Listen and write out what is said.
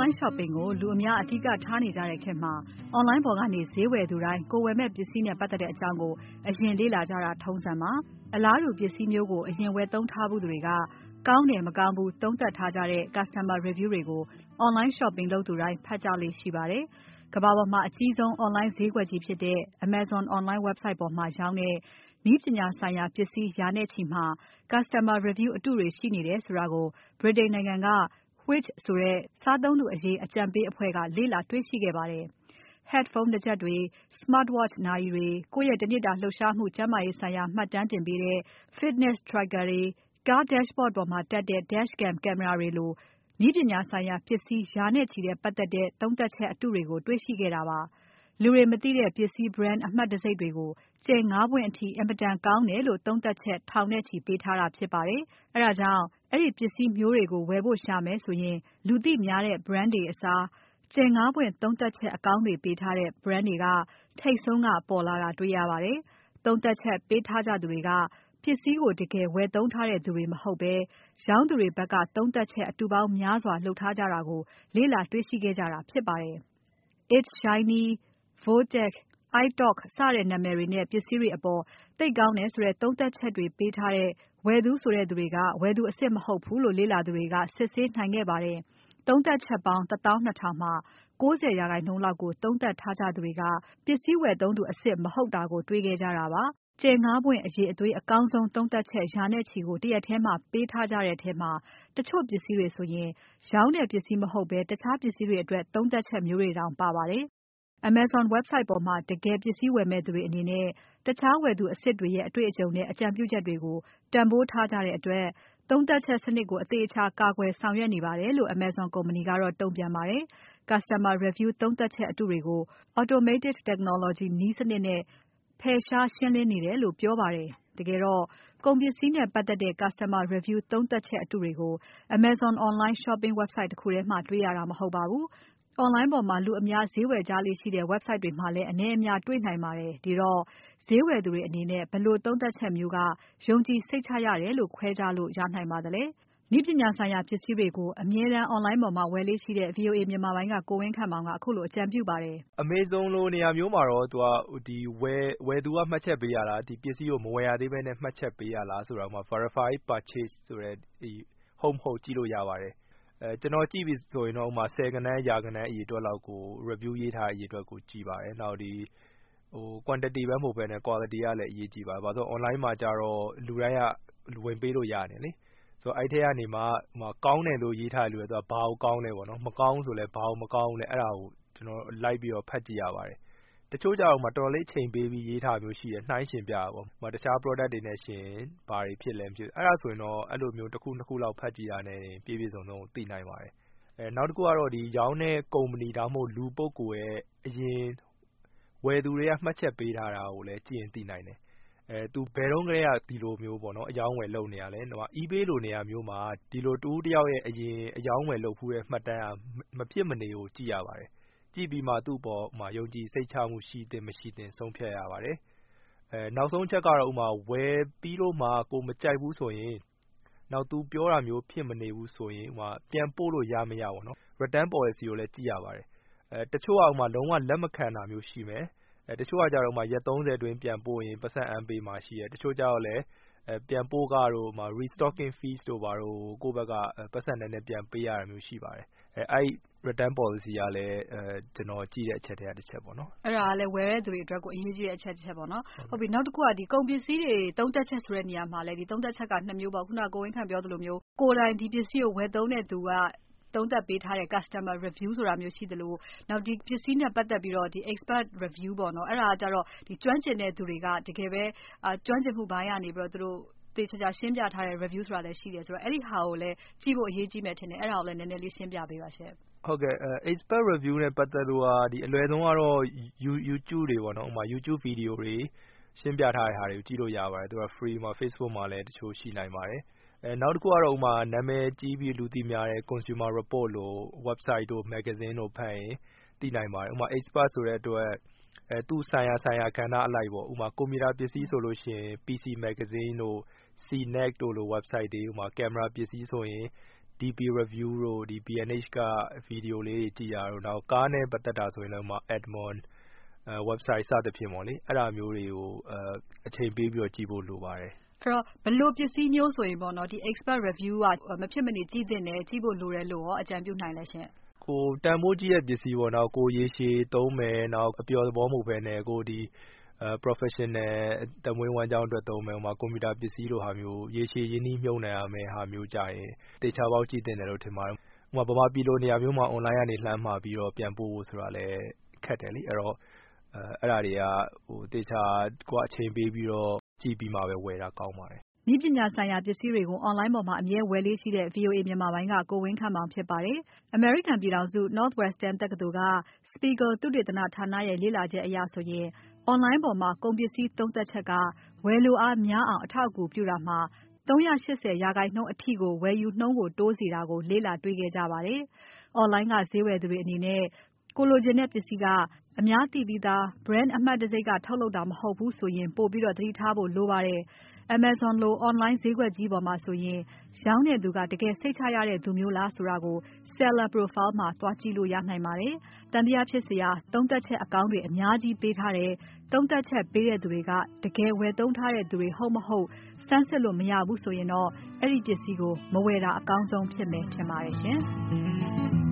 online shopping ကိုလူအများအဓိကထားနေကြတဲ့ခေတ်မှာ online ပေါ်ကနေဈေးဝယ်သူတိုင်းကိုယ်ဝယ်မဲ့ပစ္စည်းနဲ့ပတ်သက်တဲ့အကြောင်းကိုအရင်လေ့လာကြတာထုံးစံပါ။အလားတူပစ္စည်းမျိုးကိုအရင်ဝယ်သုံးထားဘူးသူတွေကကောင်းတယ်မကောင်းဘူးသုံးသပ်ထားကြတဲ့ customer review တွေကို online shopping လုပ်သူတိုင်းဖတ်ကြလေ့ရှိပါတယ်။ကမ္ဘာပေါ်မှာအကြီးဆုံး online ဈေးကွက်ကြီးဖြစ်တဲ့ Amazon online website ပေါ်မှာရောင်းတဲ့နည်းပညာဆိုင်ရာပစ္စည်းရာနဲ့ချီမှာ customer review အတုတွေရှိနေတယ်ဆိုတာကို ဗြိတိန်နိုင်ငံက Which ဆိုတဲ့စားသုံးသူအရေးအကြံပေးအဖွဲ့ကလေ့လာတွေ့ရှိခဲ့ပါတယ်။ Headphone တံချက်တွေ။ Smartwatch နာရီတွေ။ ကိုယ့်ရဲ့တနေ့တာလှုပ်ရှားမှုကျန်းမာရေးဆိုင်ရာမှတ်တမ်းတင်ပေးတဲ့ fitness tracker တွေ။ ကား dashboard ပေါ်မှာတပ်တဲ့ dashcam ကင်မရာတွေလိုနည်းပညာဆိုင်ရာပစ္စည်းရာနဲ့ချီတဲ့ပတ်သက်တဲ့သုံးသပ်ချက်အတုတွေကိုတွေ့ရှိခဲ့တာပါ။လူတွေမသိတဲ့ပစ္စည်း brand အမှတ်တံဆိပ်တွေကိုကြယ် ၅ ပွင့်အထိအင်မတန်ကောင်းတယ်လို့သုံးသပ်ချက်ထောင်နဲ့ချီပေးထားတာဖြစ်ပါတယ်။အဲဒါကြောင့်အဲဒီပစ္စည်းမျိုးတွေကိုဝယ်ဖို့ရှာမယ်ဆိုရင်လူသိများတဲ့ brand တွေအစားကြယ် ၅ ပွင့်သုံးသပ်ချက်အကောင်းတွေပေးထားတဲ့ brand တွေကထိပ်ဆုံးကပေါ်လာတာတွေ့ရပါတယ်။သုံးသပ်ချက်ပေးထားကြသူတွေကပစ္စည်းကိုတကယ်ဝယ်သုံးထားတဲ့သူတွေမဟုတ်ဘဲရောင်းသူတွေဘက်ကသုံးသပ်ချက်အတုပေါင်းများစွာလုပ်ထားကြတာကိုလေ့လာတွေ့ရှိခဲ့ကြတာဖြစ်ပါတယ်။ It's shiny, Vortex, iTalk စတဲ့နာမည်တွေနဲ့ပစ္စည်းတွေအပေါ်သိပ်ကောင်းတယ်ဆိုတဲ့သုံးသပ်ချက်တွေပေးထားတဲ့ဝယ်သူဆိုတဲ့သူတွေကဝယ်သူအစစ်မဟုတ်ဘူးလို့လေ့လာသူတွေကစစ်ဆေးနိုင်ခဲ့ပါတယ်။သုံးသပ်ချက်ပေါင်း 12000 မှာ 90% လောက်ကိုသုံးသပ်ထားကြသူတွေကပစ္စည်းဝယ်သုံးသူအစစ်မဟုတ်တာကိုတွေ့ခဲ့ကြတာပါ။ကြယ် ၅ ပွင့်အရည်အသွေးအကောင်းဆုံးသုံးသပ်ချက်ရာနဲ့ချီကိုတရက်ထဲမှာပေးထားကြတဲ့ထဲမှာတချို့ပစ္စည်းတွေဆိုရင်ရောင်းတဲ့ပစ္စည်းမဟုတ်ဘဲတခြားပစ္စည်းတွေအတွက်သုံးသပ်ချက်မျိုးတွေတောင်ပါပါတယ်။ Amazon website ပေါ်မှာတကယ်ပစ္စည်းဝယ်မဲ့သူတွေအနေနဲ့တခြားဝယ်သူအစစ်တွေရဲ့အတွေ့အကြုံနဲ့အကြံပြုချက်တွေကိုတန်ဖိုးထားကြတဲ့အတွက်သုံးသပ်ချက်စနစ်ကိုအသေအချာကာကွယ်ဆောင်ရွက်နေပါတယ်လို့ Amazon ကုမ္ပဏီကတော့တုံ့ပြန်ပါတယ်။ Customer review သုံးသပ်ချက်အတုတွေကို automated technology နည်းစနစ်နဲ့ဖယ်ရှားရှင်းလင်းနေတယ်လို့ပြောပါတယ်။တကယ်တော့ကုန်ပစ္စည်းနဲ့ပတ်သက်တဲ့ customer review သုံးသပ်ချက်အတုတွေကို Amazon online shopping website တခုထဲမှာတွေ့ရတာမဟုတ်ပါဘူး။ Online ပေါ်မှာလူအများဈေးဝယ်ကြလေ့ရှိတဲ့ website တွေမှာလည်းအနည်းအများတွေ့နိုင်ပါတယ်။ဒီတော့ဈေးဝယ်သူတွေအနေနဲ့ဘယ်လိုသုံးသပ်ချက်မျိုးကယုံကြည်စိတ်ချရတယ်လို့ခွဲခြားလို့ရနိုင်ပါသလဲ။နည်းပညာဆိုင်ရာပစ္စည်းတွေကိုအမြဲတမ်း online ပေါ်မှာဝယ်လေ့ရှိတဲ့ VOA မြန်မာပိုင်းကကိုဝင်းခန့်မောင်ကအခုလိုအကြံပြုပါတယ်။ Amazon လိုနေရာမျိုးမှာတော့ဝယ်သူကမှတ်ချက်ပေးရတာဒီပစ္စည်းကိုမဝယ်ရသေးဘဲနဲ့မှတ်ချက်ပေးရလားဆိုတာ verify purchase ဆိုတဲ့ဟုတ်မဟုတ်ကြည့်လို့ရပါတယ်။ကျွန်တော်ကြည့်ပြီဆိုရင်တော့ဆယ်ဂဏန်းရာဂဏန်းအရေအတွက်လောက်ကို review ရေးထားတဲ့အရေအတွက်ကိုကြည့်ပါတယ်။နောက်quantity ပဲမဟုတ်ဘဲနဲ့ quality ကလည်းအရေးကြီးပါတယ်။ဘာလို့လဲဆိုတော့ online မှာကျတော့လူတိုင်းကဝင်ပေးလို့ရတယ်လေ။ဆိုတော့အဲ့ထဲကနေမှကောင်းတယ်လို့ရေးထားတဲ့လူတွေကဘာကိုကောင်းလဲပေါ့နော်။မကောင်းဆိုလဲဘာကိုမကောင်းလဲအဲ့ဒါကိုကျွန်တော်လိုက်ပြီးတော့ဖတ်ကြည့်ရပါတယ်။တချို့ကျတော့တော်တော်လေးချိန်ပေးပြီးရေးထားမျိုးရှိတယ်နှိုင်းယှဉ်ပြတာပေါ့။တခြား product တွေနဲ့ယှဉ်ဘာတွေဖြစ်လဲမဖြစ်အဲ့ဒါဆိုရင်တော့အဲ့လိုမျိုးတစ်ခုနှစ်ခုလောက်ဖတ်ကြည့်တာနဲ့ပြည့်ပြည့်စုံစုံသိနိုင်ပါတယ်။နောက်တစ်ခုကတော့ရောင်းတဲ့ကုမ္ပဏီဒါမှမဟုတ်လူပုဂ္ဂိုလ်ရဲ့အရင်ဝယ်သူတွေကမှတ်ချက်ပေးထားတာကိုလည်းကြည့်ရင်သိနိုင်တယ်။သူဘယ်တော့ကတည်းကဒီလိုမျိုးပေါ့နော်အယောင်းဝယ်လုပ်နေရလဲ။ eBay လိုနေရာမျိုးမှာဒီလိုတစ်ဦးတစ်ယောက်ရဲ့အရင်အယောင်းဝယ်လုပ်ဖူးတဲ့မှတ်တမ်းကမဖြစ်မနေကိုကြည့်ရပါတယ်။ကြည့်ပြီးမှသူ့အပေါ်မှာယုံကြည်စိတ်ချမှုရှိသင့်မရှိသင့်ဆုံးဖြတ်ရပါတယ်။နောက်ဆုံးချက်ကတော့ဝယ်ပြီးတော့မှကိုယ်မကြိုက်ဘူးဆိုရင်နောက်သူပြောတာမျိုးဖြစ်မနေဘူးဆိုရင်ပြန်ပို့လို့ရမရပေါ့နော်။ return policy ကိုလည်းကြည့်ရပါတယ်။တချို့ကလုံးဝလက်မခံတာမျိုးရှိမယ်။တချို့ကကျတော့ရက် 30 အတွင်းပြန်ပို့ရင်ပိုက်ဆံအမ်းပေးမှာရှိတယ်။တချို့ကျတော့လည်းပြန်ပို့ခတို့ restocking fees တို့ဘာတို့ကိုယ့်ဘက်ကပိုက်ဆံနည်းနည်းပြန်ပေးရတာမျိုးရှိပါတယ်။အဲ့ return policy ကလည်းကျွန်တော်ကြည့်တဲ့အချက်ထဲကတစ်ချက်ပေါ့နော်။အဲ့ဒါကလည်းဝယ်တဲ့သူတွေအတွက်ကိုအရေးကြီးတဲ့အချက်တစ်ချက်ပေါ့နော်။ဟုတ်ပြီနောက်တစ်ခုကကုန်ပစ္စည်းတွေသုံးသပ်ချက်ဆိုတဲ့နေရာမှာလည်းသုံးသပ်ချက်က2မျိုးပေါ့။ခုနကကိုဝင်းခန့်ပြောသလိုမျိုးကိုယ်တိုင်ဒီပစ္စည်းကိုဝယ်သုံးတဲ့သူကသုံးသပ်ပေးထားတဲ့ customer review ဆိုတာမျိုးရှိသလိုနောက်ဒီပစ္စည်းနဲ့ပတ်သက်ပြီးတော့expert review ပေါ့နော်။အဲ့ဒါကကြတော့ကျွမ်းကျင်တဲ့သူတွေကတကယ်ပဲကျွမ်းကျင်မှုပိုင်းကနေပြီးတော့သူတို့သေချာရှင်းပြထားတဲ့ review ဆိုတာလည်းရှိတယ်ဆိုတော့အဲ့ဒီဟာကိုလည်းကြည့်ဖို့အရေးကြီးမယ်ထင်တယ်။အဲ့ဒါကိုလည်းနည်းနည်းလေးရှင်းပြပေးပါရှင့်။ဟုတ်ကဲ့ expert review နဲ့ပတ်သက်လို့အလွယ်ဆုံးကတော့ YouTube တွေပေါ့နော်။ YouTube video တွေရှင်းပြထားတဲ့ဟာတွေကိုကြည့်လို့ရပါတယ်။သူက free မှာ Facebook မှာလည်းတချို့ရှိနိုင်ပါတယ်။နောက်တစ်ခုကတော့နာမည်ကြီးပြီးလူသိများတဲ့ consumer report လို website တို့ magazine တို့ဖတ်ရင်သိနိုင်ပါတယ်။ expert ဆိုတဲ့အတွက်သူ့ဆိုင်ရာကဏ္ဍအလိုက်ပေါ့။ကွန်ပျူတာပစ္စည်းဆိုလို့ရှိရင် PC magazine တို့ CNET တို့လို website တွေကင်မရာပစ္စည်းဆိုရင် DP review တို့ B&H က ဗီဒီယိုလေးတွေကြည့်ရတော့နောက်ကားနဲ့ပတ်သက်တာဆိုရင်လည်း Edmond website စသဖြင့်ပေါ့လေအဲ့ဒါမျိုးတွေကိုအချိန်ပေးပြီးတော့ကြည့်ဖို့လိုပါတယ်အဲ့တော့ဘယ်လိုပစ္စည်းမျိုးဆိုရင်ပေါ့နော်ဒီ expert review ကမဖြစ်မနေကြည့်သင့်တယ်ကြည့်ဖို့လိုတယ်လို့ရောအကြံပြုနိုင်လဲရှင်ကိုတန်ဖိုးကြီးရဲ့ပစ္စည်းပေါ့နော်ကိုရေရှည်သုံးမယ်နောက်အပျော်သဘောမဟုတ်ဘဲနဲ့ကိုဒီprofessional တမွေးဝမ်းကြောင်းအတွက်သုံးမယ်ဟိုမှာကွန်ပျူတာပစ္စည်းလိုဟာမျိုးရေရှည်ရင်းနှီးမြှုပ်နှံရမယ်ဟာမျိုးကြရင်တေချာပေါက်ကြည့်တင်တယ်လို့ထင်ပါတယ်။ဟိုမှာဗမာပြည်လိုနေရာမျိုးမှာ online ကနေလှမ်းမှာပြီးတော့ပြန်ပို့ဖို့ဆိုတာလည်းခက်တယ်လေအဲ့တော့အဲ့ဒါတွေကဟိုတေချာကိုအချိန်ပေးပြီးတော့ကြည့်ပြီးမှပဲဝယ်တာကောင်းပါတယ်နည်းပညာဆိုင်ရာပစ္စည်းတွေကို online ပေါ်မှာအမြဲဝယ်လေးရှိတဲ့ VOA မြန်မာပိုင်းကကိုဝင်းခန့်မောင်ဖြစ်ပါတယ်။ American ပြည်ထောင်စု Northwestern တက္ကသိုလ်က Spiegel သုတေသနဌာနရဲ့လေ့လာချက်အရဆိုရင် online ပေါ်မှာကုန်ပစ္စည်းသုံးသက်ချက်ကဝယ်လိုအားများအောင်အထောက်အကူပြုတာမှာ380% အထိကိုဝယ်ယူနှုန်းကိုတိုးစေတာကိုလေ့လာတွေ့ခဲ့ကြပါတယ်။ online ကဈေးဝယ်သူတွေအနေနဲ့ကိုလိုချင်တဲ့ပစ္စည်းကအများသိပြီးသား brand အမှတ်တံဆိပ်ကထုတ်လုပ်တာမဟုတ်ဘူးဆိုရင်ပိုပြီးတော့သတိထားဖို့လိုပါတယ်။ Amazon လို online ဈေးကွက်ကြီးပေါ်မှာဆိုရင်ရောင်းတဲ့သူကတကယ်စိတ်ချရတဲ့သူမျိုးလားဆိုတာကို seller profile မှာသွားကြည့်လို့ရနိုင်ပါတယ်။သံသယဖြစ်စရာသုံးသက်ချက်အကောင်းတွေအများကြီးပေးထားတယ်။သုံးသက်ချက်ပေးတဲ့သူတွေကတကယ်ဝယ်သုံးထားတဲ့သူတွေဟုတ်မဟုတ်စမ်းစစ်လို့မရဘူးဆိုရင်တော့အဲ့ဒီပစ္စည်းကိုမဝယ်တာအကောင်းဆုံးဖြစ်မယ်ထင်ပါတယ်ရှင်။